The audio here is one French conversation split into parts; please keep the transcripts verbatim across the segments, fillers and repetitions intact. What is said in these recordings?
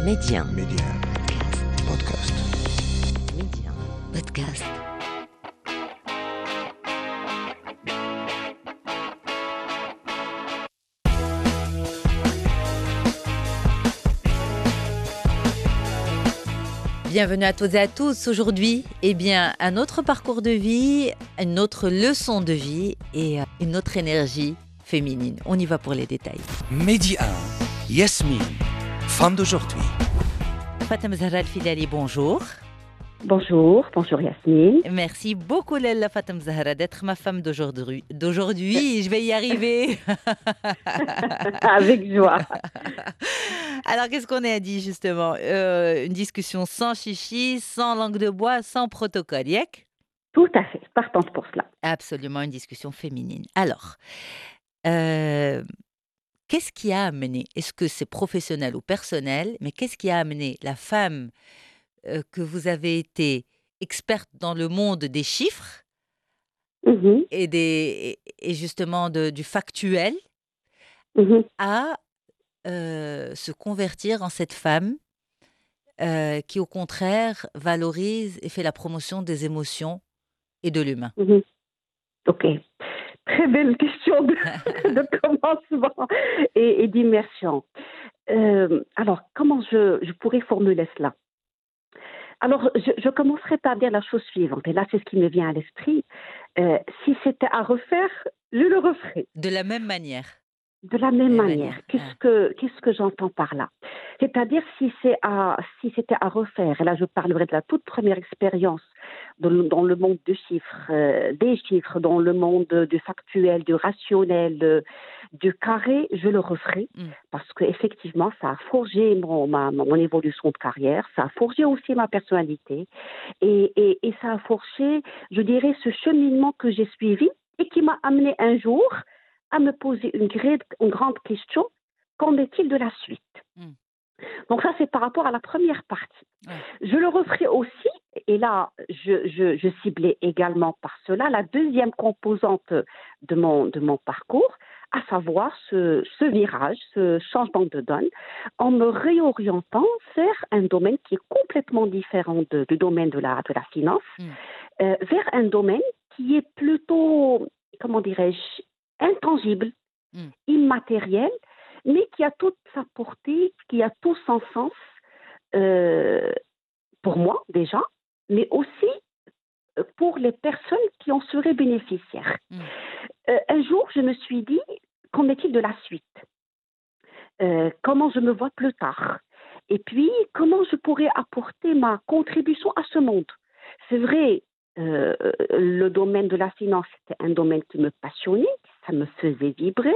Média. Média. Podcast. Média. Podcast. Bienvenue à toutes et à tous. Aujourd'hui, eh bien, un autre parcours de vie, une autre leçon de vie et une autre énergie féminine. On y va pour les détails. Média un. Yasmine, femme d'aujourd'hui. Fatem Zahra Al-Filali, bonjour. Bonjour, bonjour Yasmine. Merci beaucoup Lella Fatem Zahra d'être ma femme d'aujourd'hui. D'aujourd'hui, je vais y arriver. Avec joie. Alors, qu'est-ce qu'on a dit justement euh, Une discussion sans chichi, sans langue de bois, sans protocole, yek? Tout à fait, partante pour cela. Absolument, une discussion féminine. Alors, euh, qu'est-ce qui a amené, est-ce que c'est professionnel ou personnel, mais qu'est-ce qui a amené la femme euh, que vous avez été experte dans le monde des chiffres Mhm, et, des, et et justement de- du factuel mhm. à euh, se convertir en cette femme euh, qui, au contraire, valorise et fait la promotion des émotions et de l'humain. Mhm. Ok. Très belle question de, de commencement et, et d'immersion. Euh, alors, comment je, je pourrais formuler cela? Alors, je, je commencerai par dire la chose suivante, et là, c'est ce qui me vient à l'esprit. Euh, si c'était à refaire, je le referais. De la même manière. De la même Même manière, manière. qu'est-ce Ah. que qu'est-ce que j'entends par là? C'est-à-dire si c'est à si c'était à refaire, et là je parlerai de la toute première expérience dans le, dans le monde du chiffre, euh, des chiffres, dans le monde du factuel, du rationnel, euh, du carré, je le referai Mm. parce que effectivement ça a forgé mon ma, mon évolution de carrière, ça a forgé aussi ma personnalité et, et, et ça a forgé, je dirais, ce cheminement que j'ai suivi et qui m'a amené un jour à me poser une, grande, une grande question, qu'en est-il de la suite? Mm. Donc ça, c'est par rapport à la première partie. Ouais. Je le referai aussi, et là, je, je, je ciblais également par cela la deuxième composante de mon, de mon parcours, à savoir ce, ce virage, ce changement de donne, en me réorientant vers un domaine qui est complètement différent de- du domaine de la, de la finance, Mm. euh, vers un domaine qui est plutôt, comment dirais-je, intangible, Mm. immatériel, mais qui a toute sa portée, qui a tout son sens euh, pour moi déjà, mais aussi euh, pour les personnes qui en seraient bénéficiaires. Mm. Euh, un jour, je me suis dit, qu'en est-il de la suite? Euh, Comment je me vois plus tard? Et puis, comment je pourrais apporter ma contribution à ce monde? C'est vrai, euh, le domaine de la finance, c'était un domaine qui me passionnait, ça me faisait vibrer.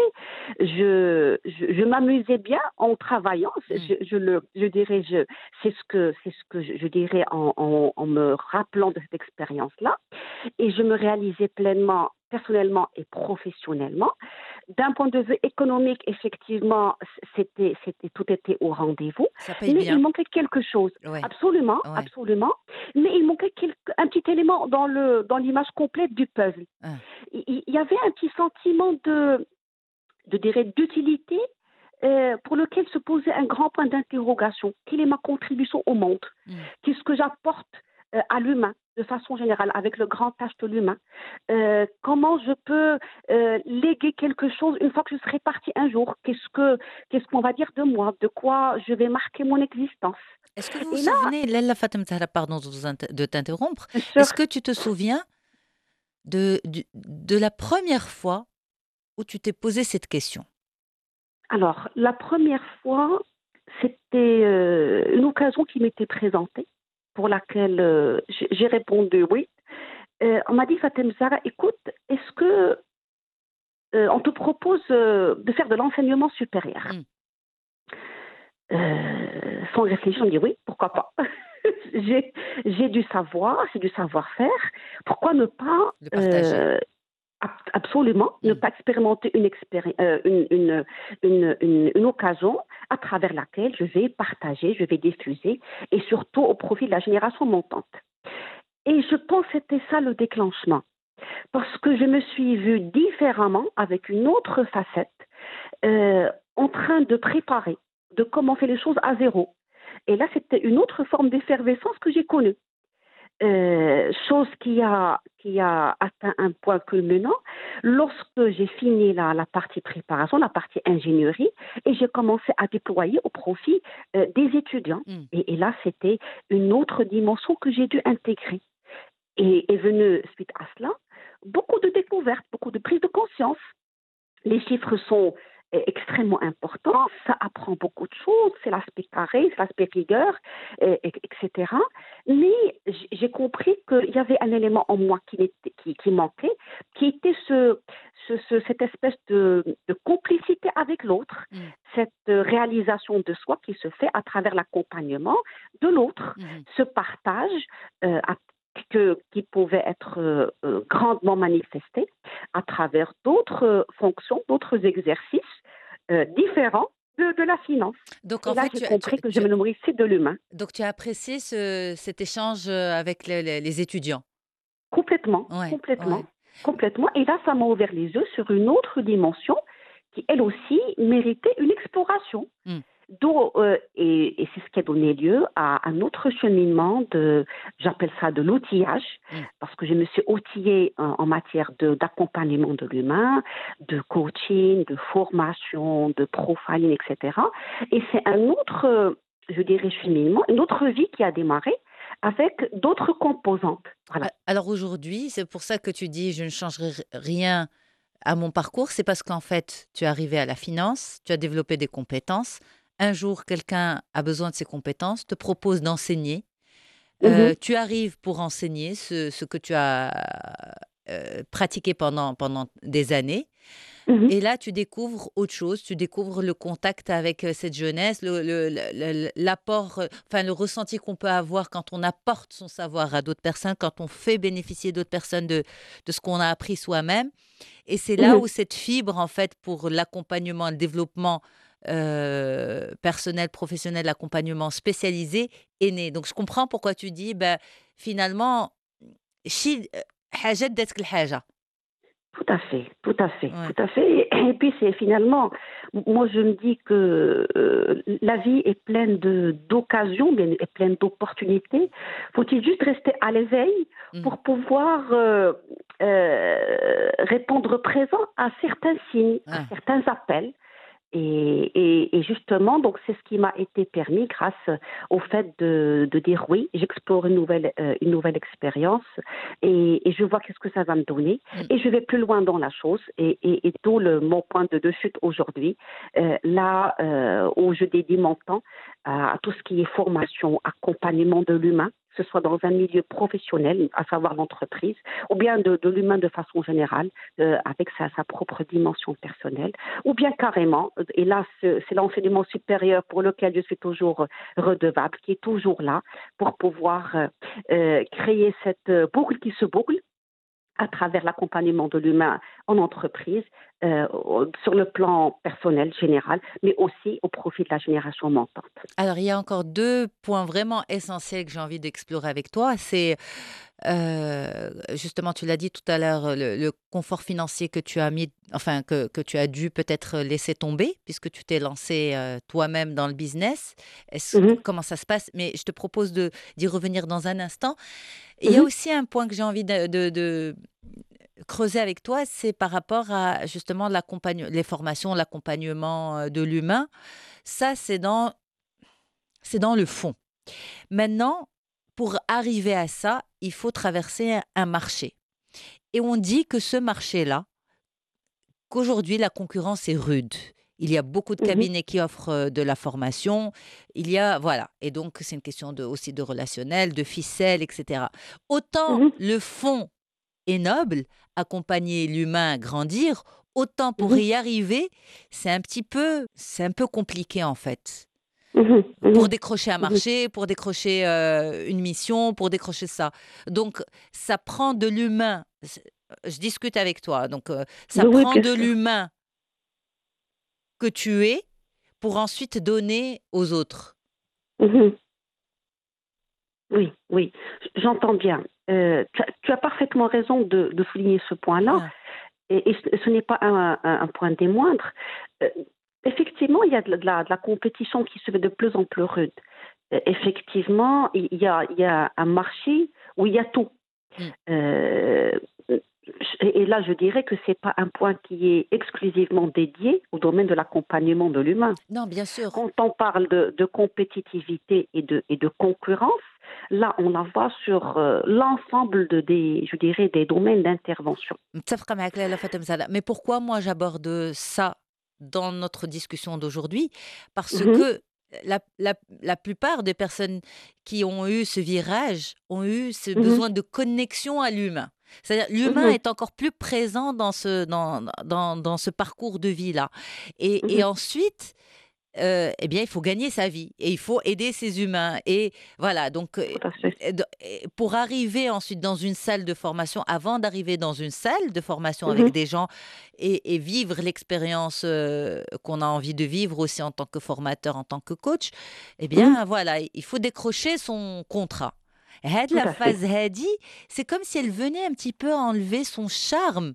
Je, je, je m'amusais bien en travaillant. Mm. Je, je le, je dirais, je, c'est ce que, c'est ce que je, je dirais en, en, en me rappelant de cette expérience-là. Et je me réalisais pleinement, personnellement et professionnellement. D'un point de vue économique, effectivement, c'était, c'était, tout était au rendez-vous, Ça paye mais bien. il manquait quelque chose. Ouais. Absolument, Ouais. absolument. Mais il manquait quelque, un petit élément dans, le, dans l'image complète du puzzle. Ah. Il, il y avait un petit sentiment de, de dirais, d'utilité euh, pour lequel se posait un grand point d'interrogation. Quelle est ma contribution au monde? Mm. Qu'est-ce que j'apporte euh, à l'humain de façon générale, avec le grand H de l'humain? Euh, comment je peux euh, léguer quelque chose une fois que je serai partie un jour? Qu'est-ce que, qu'est-ce qu'on va dire de moi? De quoi je vais marquer mon existence? Est-ce que vous vous Et là, souvenez, Lella Fatem Zahra, pardon de vous inter- de t'interrompre, bien sûr, est-ce que tu te souviens de, du- de la première fois où tu t'es posé cette question? alors, la première fois, c'était euh, une occasion qui m'était présentée, pour laquelle euh, j'ai j'ai répondu oui. Euh, on m'a dit, Fatem Zahra, écoute, est-ce que euh, on te propose euh, de faire de l'enseignement supérieur? Mm. Euh, sans réfléchir, on me dit oui, pourquoi pas. j'ai, j'ai du savoir, j'ai du savoir-faire. Pourquoi ne pas Le partager. euh, ab- absolument ne Mm. pas expérimenter une, expéri- euh, une, une, une, une, une occasion à travers laquelle je vais partager, je vais diffuser, et surtout au profit de la génération montante. Et je pense que c'était ça le déclenchement, parce que je me suis vue différemment, avec une autre facette, euh, en train de préparer, de commencer les choses à zéro. Et là, c'était une autre forme d'effervescence que j'ai connue. Euh, chose qui a, qui a atteint un point culminant lorsque j'ai fini la, la partie préparation, la partie ingénierie, et j'ai commencé à déployer au profit euh, des étudiants. Mm. Et, et là, c'était une autre dimension que j'ai dû intégrer. Et est venu, suite à cela, beaucoup de découvertes, beaucoup de prise de conscience. Les chiffres sont euh, extrêmement importants, ça apprend beaucoup de choses, c'est l'aspect carré, c'est l'aspect rigueur, euh, et- etc. Mais j- j'ai compris qu'il y avait un élément en moi qui, n'était- qui, qui manquait, qui était ce, ce- ce- cette espèce de, de complicité avec l'autre, Mm. cette euh, réalisation de soi qui se fait à travers l'accompagnement de l'autre, Mhm. ce partage euh, à- que- qui pouvait être euh, euh, grandement manifesté à travers d'autres euh, fonctions, d'autres exercices euh, différents de, de la finance. Donc Et en là, fait, j'ai tu, as- tu, compris que je tu- me nourrissais de l'humain donc tu as apprécié ce, cet échange euh, avec le- le- les étudiants. complètement, Ouais, complètement, ouais. complètement. Et là, ça m'a ouvert les yeux sur une autre dimension qui, elle aussi, méritait une exploration. Mm. D'où, euh, et, et c'est ce qui a donné lieu à un autre cheminement de, j'appelle ça de l'outillage, Mm. parce que je me suis outillée en, en matière de- d'accompagnement de, l'humain, de coaching, de formation, de profiling, et cetera. Et c'est un autre, euh, je dirais, cheminement, une autre vie qui a démarré avec d'autres composantes. Voilà. A- Alors aujourd'hui, c'est pour ça que tu dis je ne changerai r- rien à mon parcours, c'est parce qu'en fait, tu es arrivé à la finance, tu as développé des compétences. Un jour, quelqu'un a besoin de ces compétences, te propose d'enseigner. Mhm, Euh, tu arrives pour enseigner ce, ce que tu as euh, pratiqué pendant, pendant des années. mhm, Et là, tu découvres autre chose, tu découvres le contact avec euh, cette jeunesse, le, le- le- le- l'apport, euh, enfin le ressenti qu'on peut avoir quand on apporte son savoir à d'autres personnes, quand on fait bénéficier d'autres personnes de, de ce qu'on a appris soi-même. Et c'est là mhm. où cette fibre, en fait, pour l'accompagnement, le développement euh, personnel, professionnel, l'accompagnement spécialisé est née. Donc, je comprends pourquoi tu dis, ben, finalement, شيء حاجات داتك الحاجة. Tout à fait, tout à fait, Ouais. tout à fait. Et, et puis c'est finalement, moi je me dis que euh, la vie est pleine de d'occasions, bien est pleine d'opportunités. Faut-il juste rester à l'éveil Mm. pour pouvoir euh, euh, répondre présent à certains signes, à Ouais. certains appels. Et, et- et justement, donc c'est ce qui m'a été permis grâce au fait de, de dire oui, j'explore une nouvelle, euh, une nouvelle expérience et, et je vois qu'est-ce que ça va me donner Mm. et je vais plus loin dans la chose et, et, et d'où le, mon point de, de chute aujourd'hui, euh, là euh, où je dédie mon temps à, à tout ce qui est formation, accompagnement de l'humain, que ce soit dans un milieu professionnel, à savoir l'entreprise, ou bien de, de l'humain de façon générale, euh, avec sa, sa propre dimension personnelle, ou bien carrément, et là c'est c'est l'enseignement supérieur pour lequel je suis toujours redevable, qui est toujours là pour pouvoir euh, euh, créer cette euh, boucle qui se boucle à travers l'accompagnement de l'humain en entreprise, euh, sur le plan personnel général, mais aussi au profit de la génération montante. Alors, il y a encore deux points vraiment essentiels que j'ai envie d'explorer avec toi. C'est euh, justement, tu l'as dit tout à l'heure, le, le confort financier que tu as mis, enfin que, que tu as dû peut-être laisser tomber puisque tu t'es lancé euh, toi-même dans le business. Est-ce, Mhm, comment ça se passe? Mais je te propose de, d'y revenir dans un instant. Il y a mhm, aussi un point que j'ai envie de, de- de creuser avec toi, c'est par rapport à justement l'accompagnement, les formations, l'accompagnement euh, de l'humain. Ça, c'est dans, c'est dans le fond. Maintenant, pour arriver à ça, il faut traverser un, un marché. Et on dit que ce marché-là, qu'aujourd'hui, la concurrence est rude. Il y a beaucoup de mhm, cabinets qui offrent euh, de la formation. Il y a, voilà. Et donc, c'est une question de, aussi de relationnel, de ficelle, et cetera. Autant mhm, le fond est noble, accompagner l'humain à grandir, autant pour mhm, y arriver, c'est un petit peu, c'est un peu compliqué en fait. mhm, Pour mhm, décrocher un mhm. marché, pour décrocher euh, une mission, pour décrocher ça. Donc, ça prend de l'humain. C'est- Je discute avec toi. Donc, euh, ça Oui, oui, prend bien de sûr. l'humain que tu es pour ensuite donner aux autres. Mhm. Oui, oui, j'entends bien. Euh, tu, as, tu as parfaitement raison de, de souligner ce point-là, Ah, et, et ce, ce n'est pas un, un- un point des moindres. Euh, effectivement, il y a de, la, de la- de la compétition qui se fait de plus en plus rude. euh, effectivement, il y a, il y a un marché où il y a tout. Mm. Euh, et là, je dirais que ce n'est pas un point qui est exclusivement dédié au domaine de l'accompagnement de l'humain. Non, bien sûr. Quand on parle de, de compétitivité et de, et de concurrence, là, on la voit sur euh, l'ensemble de des, je dirais, des domaines d'intervention. متفقة معك لاله فاطمة زهراء. Mais pourquoi moi j'aborde ça dans notre discussion d'aujourd'hui? Parce Mhm, que la, la, la plupart des personnes qui ont eu ce virage ont eu ce mhm, besoin de connexion à l'humain. C'est-à-dire l'humain mhm, est encore plus présent dans ce, dans, dans, dans ce parcours de vie-là. Et, et mhm, ensuite, euh, eh bien, il faut gagner sa vie et il faut aider ces humains. Et voilà, donc, euh, tout à fait. et de- et pour arriver ensuite dans une salle de formation, avant d'arriver dans une salle de formation avec Mhm, des gens et, et vivre l'expérience euh, qu'on a envie de vivre aussi en tant que formateur, en tant que coach, eh mhm, bien, voilà, il faut décrocher son contrat. Had tout la à fait. phase Hadi, c'est comme si elle venait un petit peu enlever son charme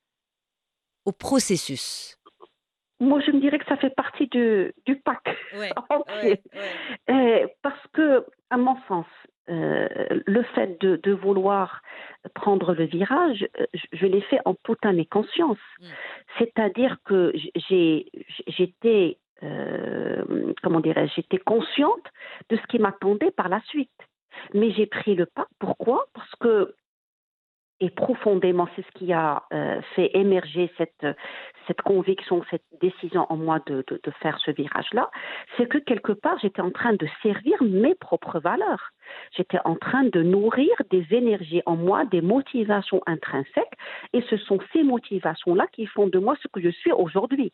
au processus. Moi, je me dirais que ça fait partie du, du pack Ouais, entier. ouais, ouais. Et parce que, à mon sens, euh, le fait de, de vouloir prendre le virage, euh, je, je l'ai fait en toute âme et conscience. Mm. C'est-à-dire que j'ai, j'étais, euh, comment dirais-je, j'étais consciente de ce qui m'attendait par la suite. Mais j'ai pris le pas. Pourquoi? Parce que et profondément, c'est ce qui a euh, fait émerger cette, cette conviction, cette décision en moi de, de, de faire ce virage-là, c'est que quelque part, j'étais en train de servir mes propres valeurs. J'étais en train de nourrir des énergies en moi, des motivations intrinsèques, et ce sont ces motivations-là qui font de moi ce que je suis aujourd'hui.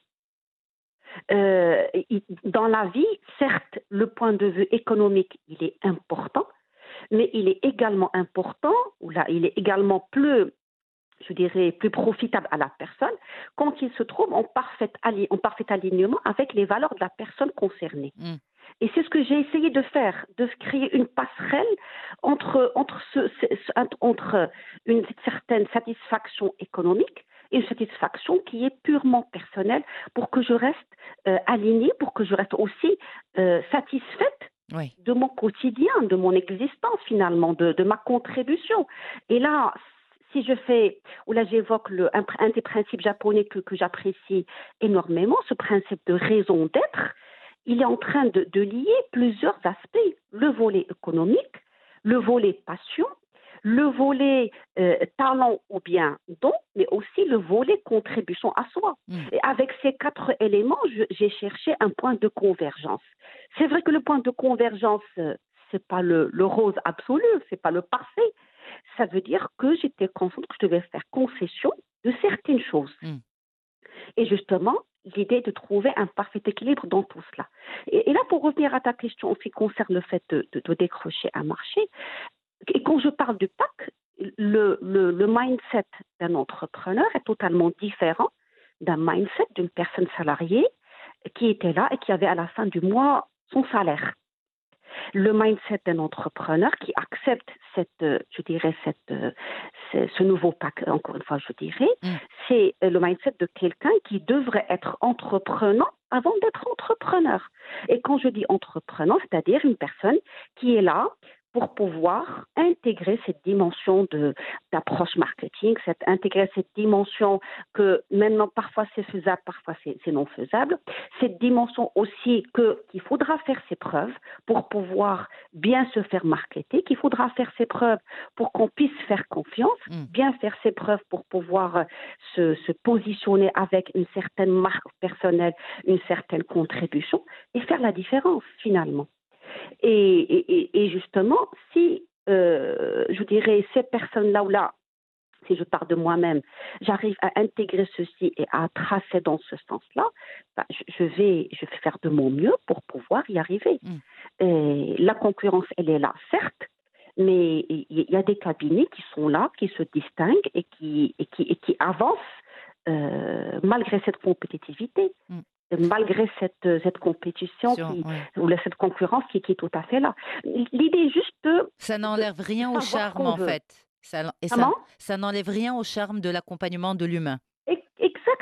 Euh, dans la vie, certes, le point de vue économique, il est important, mais il est également important, ou là, il est également plus, je dirais, plus profitable à la personne quand il se trouve en parfait, en parfait alignement avec les valeurs de la personne concernée. Mm. Et c'est ce que j'ai essayé de faire, de créer une passerelle entre, entre, ce, ce, entre une certaine satisfaction économique et une satisfaction qui est purement personnelle pour que je reste euh, alignée, pour que je reste aussi euh, satisfaite Oui. de mon quotidien, de mon existence finalement, de, de ma contribution. Et là, si je fais, ou là j'évoque le, un, un des principes japonais que, que j'apprécie énormément, ce principe de raison d'être, il est en train de, de lier plusieurs aspects, le volet économique, le volet passion, le volet euh, talent ou bien don, mais aussi le volet contribution à soi. Mm. Et avec ces quatre éléments, je, j'ai cherché un point de convergence. C'est vrai que le point de convergence, euh, c'est pas le, le rose absolu, c'est pas le parfait. Ça veut dire que j'étais consciente que je devais faire concession de certaines choses. Mm. Et justement, l'idée de trouver un parfait équilibre dans tout cela. Et, et là, pour revenir à ta question en ce qui concerne le fait de, de, de décrocher un marché, et quand je parle du P A C, le, le, le mindset d'un entrepreneur est totalement différent d'un mindset d'une personne salariée qui était là et qui avait à la fin du mois son salaire. Le mindset d'un entrepreneur qui accepte cette, je dirais, cette, ce, ce nouveau P A C, encore une fois, je dirais, Mm. c'est le mindset de quelqu'un qui devrait être entreprenant avant d'être entrepreneur. Et quand je dis entrepreneur, c'est-à-dire une personne qui est là pour pouvoir intégrer cette dimension de, d'approche marketing, cette, intégrer cette dimension que maintenant parfois c'est faisable, parfois c'est, c'est non faisable, cette dimension aussi que, qu'il faudra faire ses preuves pour pouvoir bien se faire marketer, qu'il faudra faire ses preuves pour qu'on puisse faire confiance, Mm. bien faire ses preuves pour pouvoir se, se positionner avec une certaine marque personnelle, une certaine contribution et faire la différence finalement. Et, et, et justement, si, euh, je dirais, ces personnes-là, ou là, si je pars de moi-même, j'arrive à intégrer ceci et à tracer dans ce sens-là, bah, je, je, vais, je vais faire de mon mieux pour pouvoir y arriver. Mm. Et la concurrence, elle est là, certes, mais il y a des cabinets qui sont là, qui se distinguent et qui, et qui, et qui avancent euh, malgré cette compétitivité. Mm. Malgré cette, cette compétition Sur- qui, ouais. ou cette concurrence qui, qui est tout à fait là. L'idée est juste de, Ça de, n'enlève de rien au savoir ce charme qu'on en veut. fait. Ça, et ça, Comment? ça n'enlève rien au charme de l'accompagnement de l'humain. Exactement.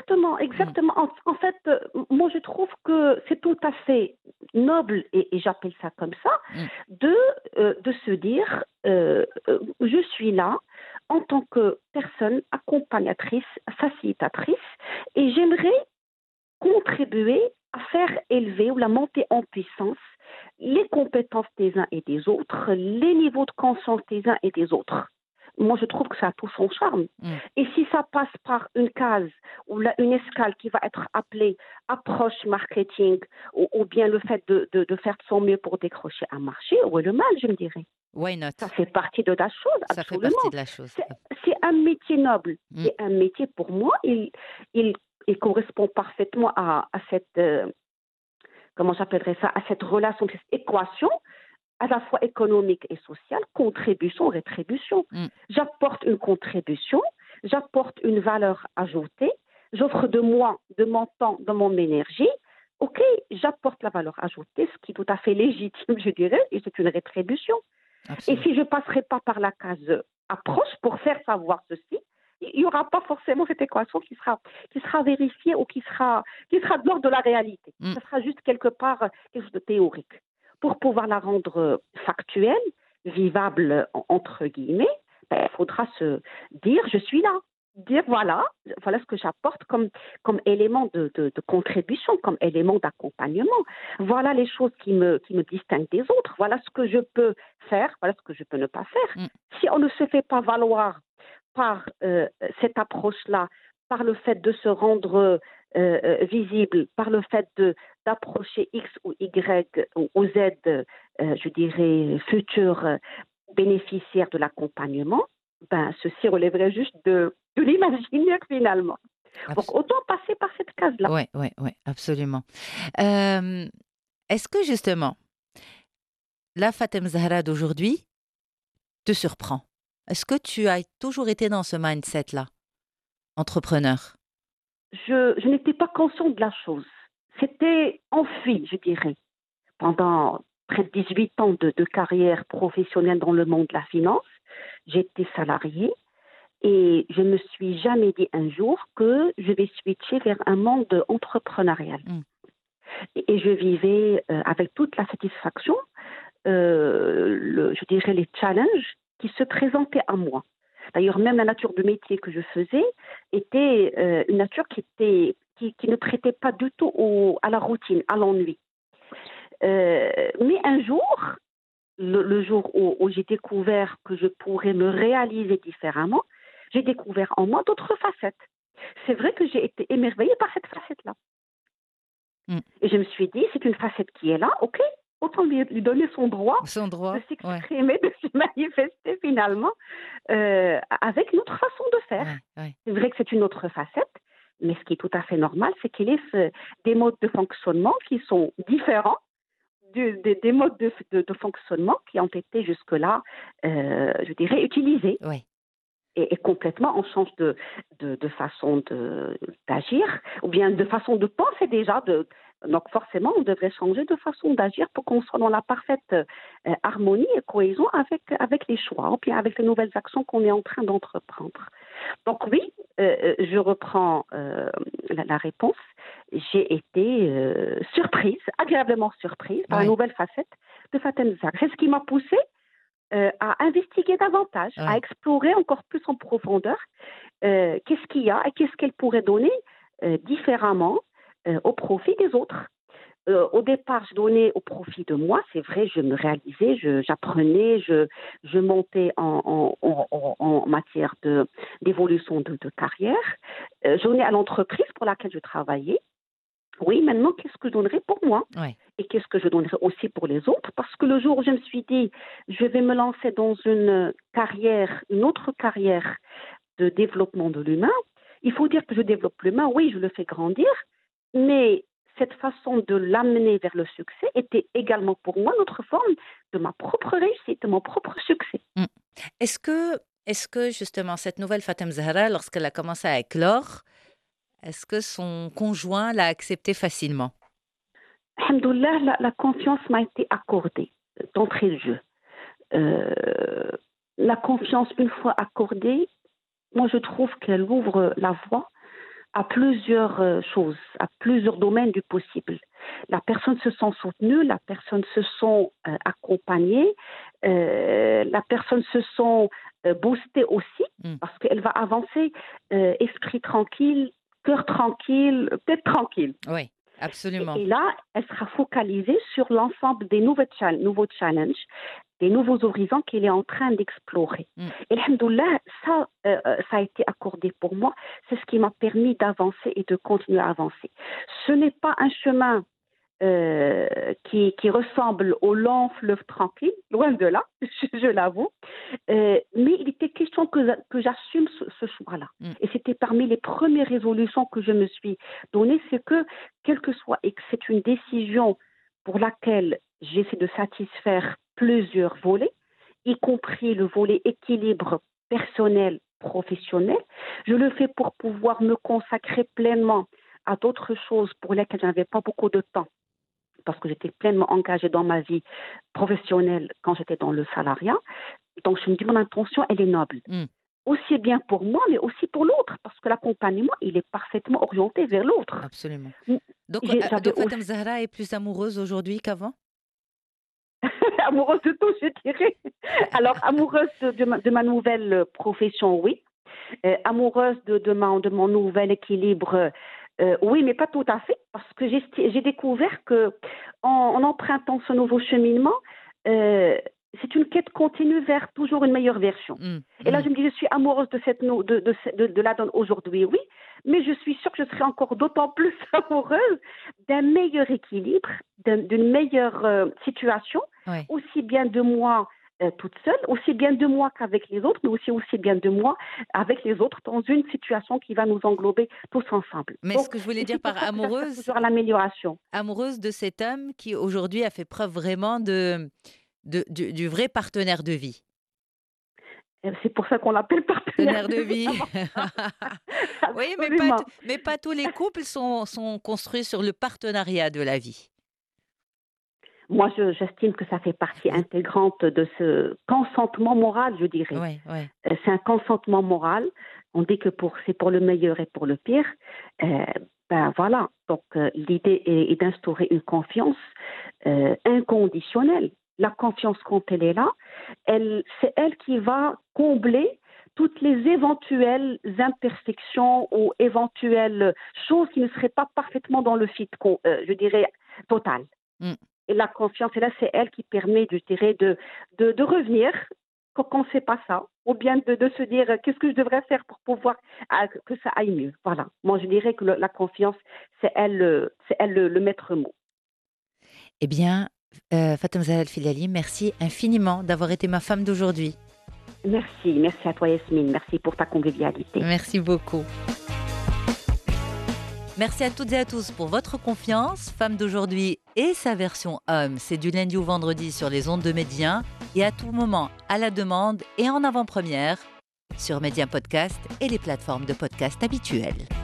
exactement, Mm, exactement. En, en fait, euh, moi, je trouve que c'est tout à fait noble, et, et j'appelle ça comme ça, mm. de, euh, de se dire, euh, euh, je suis là en tant que personne accompagnatrice, facilitatrice, et j'aimerais contribuer à faire élever ou la monter en puissance les compétences des uns et des autres, les niveaux de conscience des uns et des autres. Moi, je trouve que ça a tout son charme. Mm. Et si ça passe par une case ou la- une escale qui va être appelée approche marketing, ou, ou bien le fait de, de- de faire de son mieux pour décrocher un marché, où est le mal, je me dirais. Why Ça not? fait partie de la chose, Ça fait partie absolument. de la chose. C'est c'est un métier noble. Mm, Et un métier, pour moi, il, il, il correspond parfaitement à, à cette, euh, comment j'appellerais ça, à cette relation, cette équation, à la fois économique et sociale, contribution, rétribution. mm. J'apporte une contribution, j'apporte une valeur ajoutée, j'offre de moi, de mon temps, de mon énergie. OK, j'apporte la valeur ajoutée, ce qui est tout à fait légitime, je dirais, et c'est une rétribution. Et Absolument. si je ne passerai pas par la case approche pour faire savoir ceci, il n'y aura pas forcément cette équation qui sera, qui sera vérifiée ou qui sera, qui sera de l'ordre de la réalité. Mm. Ce sera juste quelque part quelque chose de théorique. Pour pouvoir la rendre factuelle, vivable entre guillemets, ben, il faudra se dire je suis là. Dire voilà, voilà ce que j'apporte comme, comme élément de, de, de contribution, comme élément d'accompagnement. Voilà les choses qui me, qui me distinguent des autres. Voilà ce que je peux faire, voilà ce que je peux ne pas faire. Mm. Si on ne se fait pas valoir par euh, cette approche-là, par le fait de se rendre euh, euh, visible, par le fait de, d'approcher X ou Y ou, ou Z, euh, je dirais, futurs euh, bénéficiaires de l'accompagnement, ben, ceci relèverait juste de, de l'imaginaire finalement. Donc, Abs- autant passer par cette case-là. ouais, ouais, ouais, absolument. Euh, est-ce que justement, la Fatem Zahra d'aujourd'hui te surprend? Est-ce que tu as toujours été dans ce mindset-là, entrepreneur? Je, je n'étais pas consciente de la chose. C'était enfui, je dirais, pendant près de dix-huit ans de, de carrière professionnelle dans le monde de la finance. J'étais salariée et je ne me suis jamais dit un jour que je vais switcher vers un monde entrepreneurial. Mm. Et, et je vivais euh, avec toute la satisfaction, euh, le, je dirais, les challenges qui se présentaient à moi. D'ailleurs, même la nature de métier que je faisais était euh, une nature qui, était, qui, qui ne prêtait pas du tout au, à la routine, à l'ennui. Euh, mais un jour, le, le jour où, où j'ai découvert que je pourrais me réaliser différemment, j'ai découvert en moi d'autres facettes. C'est vrai que j'ai été émerveillée par cette facette-là. Mm. Et je me suis dit, c'est une facette qui est là, ok, autant lui, lui donner son droit Son de droit, ouais, s'exprimer, de se manifester finalement euh, avec notre façon de faire. ouais, ouais. C'est vrai que c'est une autre facette, mais ce qui est tout à fait normal, c'est qu'il y ait ce- des modes de fonctionnement qui sont différents du- des, des modes de, de- de fonctionnement qui ont été jusque-là, euh, je dirais, utilisés. Ouais. Et, et complètement, on change de, de, de façon de, d'agir, ou bien de façon de penser déjà. De, donc forcément, on devrait changer de façon d'agir pour qu'on soit dans la parfaite euh, harmonie et cohésion avec, avec les choix, ou bien avec les nouvelles actions qu'on est en train d'entreprendre. Donc oui, euh, je reprends euh, la, la réponse. J'ai été euh, surprise, agréablement surprise par la Ouais, nouvelle facette de Fatem Zak. C'est ce qui m'a poussée euh, à investiguer davantage, à ouais. explorer encore plus en profondeur euh, qu'est-ce qu'il y a et qu'est-ce qu'elle pourrait donner euh, différemment euh, au profit des autres. Euh, au départ, je donnais au profit de moi, c'est vrai, je me réalisais, je, j'apprenais, je, je montais en, en, en, en matière de, d'évolution de, de carrière. Euh, je donnais à l'entreprise pour laquelle je travaillais. Oui, maintenant, qu'est-ce que je donnerais pour moi? Ouais. Et qu'est-ce que je donnerais aussi pour les autres? Parce que le jour où je me suis dit, je vais me lancer dans une carrière, une autre carrière de développement de l'humain, il faut dire que je développe l'humain, oui, je le fais grandir, mais cette façon de l'amener vers le succès était également pour moi notre forme de ma propre réussite, de mon propre succès. Mm. Est-ce que, est-ce que justement cette nouvelle Fatem Zahra, lorsqu'elle a commencé à éclore, est-ce que son conjoint l'a acceptée facilement? Alhamdoulilah, la, la confiance m'a été accordée d'entrée de jeu. Euh, la confiance, une fois accordée, moi je trouve qu'elle ouvre la voie à plusieurs euh, choses, à plusieurs domaines du possible. La personne se sent soutenue, la personne se sent euh, accompagnée, euh, la personne se sent euh, boostée aussi, Mm. parce qu'elle va avancer euh, esprit tranquille, cœur tranquille, tête tranquille. Oui, Et, absolument. et là, elle sera focalisée sur l'ensemble des nouveaux, chal- nouveaux challenges, des nouveaux horizons qu'elle est en train d'explorer. Mm. Et alhamdoulilah, ça, euh, euh, ça a été accordé pour moi. C'est ce qui m'a permis d'avancer et de continuer à avancer. Ce n'est pas un chemin euh, qui, qui ressemble au lent fleuve tranquille, loin de là, je, je l'avoue. Euh, mais il était question que, que j'assume ce, ce choix-là. Mm. Et c'était parmi les premières résolutions que je me suis donnée, c'est que, quel que soit, et que c'est une décision pour laquelle j'essaie de satisfaire plusieurs volets, y compris le volet équilibre personnel, professionnel, je le fais pour pouvoir me consacrer pleinement à d'autres choses pour lesquelles je n'avais pas beaucoup de temps, parce que j'étais pleinement engagée dans ma vie professionnelle quand j'étais dans le salariat. Donc, je me dis, mon intention, elle est noble. Mm. Aussi bien pour moi, mais aussi pour l'autre, parce que l'accompagnement, il est parfaitement orienté vers l'autre. Absolument. Mm. Donc, J'ai- euh, J'avais donc Fatem aussi Zahra est plus amoureuse aujourd'hui qu'avant? amoureuse de tout, je dirais. Alors, amoureuse de, de ma, de ma nouvelle profession, oui. Euh, amoureuse de, de, ma- de mon nouvel équilibre, euh, oui, mais pas tout à fait, parce que j'ai j'ai découvert que en, en empruntant ce nouveau cheminement, euh, c'est une quête continue vers toujours une meilleure version. Mm. Et là, Mm. je me dis, je suis amoureuse de cette nou- de, de, ce- de, de la donne aujourd'hui, oui, mais je suis sûre que je serai encore d'autant plus amoureuse d'un meilleur équilibre, d'un- d'une meilleure euh, situation, Ouais. aussi bien de moi euh, toute seule, aussi bien de moi qu'avec les autres, mais aussi aussi bien de moi avec les autres dans une situation qui va nous englober tous ensemble. Mais ce Donc, que je voulais et dire c'est pour par ça que j'aspire amoureuse, toujours à l'amélioration. amoureuse de cet homme qui aujourd'hui a fait preuve vraiment de, de- du, du vrai partenaire de vie. Euh, C'est pour ça qu'on l'appelle partenaire Partenaire de de vie vie. avant. Oui, mais pas, t- Absolument. mais pas tous les couples sont, sont construits sur le partenariat de la vie. Moi, je- j'estime que ça fait partie Oui, intégrante de ce consentement moral, je dirais. oui, oui. Euh, C'est un consentement moral. On dit que pour, c'est pour le meilleur et pour le pire. Euh, ben voilà. Donc, euh, l'idée est, est d'instaurer une confiance euh, inconditionnelle. La confiance, quand elle est là, elle, c'est elle qui va combler toutes les éventuelles imperfections ou éventuelles choses qui ne seraient pas parfaitement dans le fit, con- euh, je dirais, total. Mm. Et la confiance, et là, c'est elle qui permet, je dirais, de, de, de revenir quand on ne sait pas ça, ou bien de, de se dire euh, qu'est-ce que je devrais faire pour pouvoir ah, que ça aille mieux. Voilà. Moi, je dirais que le- la confiance, c'est elle, euh, c'est elle le, le maître mot. Eh bien, euh, Fatem Zahra El Filali, merci infiniment d'avoir été ma femme d'aujourd'hui. Merci, merci à toi, Yasmine. Merci pour ta convivialité. Merci beaucoup. Merci à toutes et à tous pour votre confiance. Femme d'aujourd'hui et sa version homme, c'est du lundi au vendredi sur les ondes de Média et à tout moment à la demande et en avant-première sur Média Podcast et les plateformes de podcast habituelles.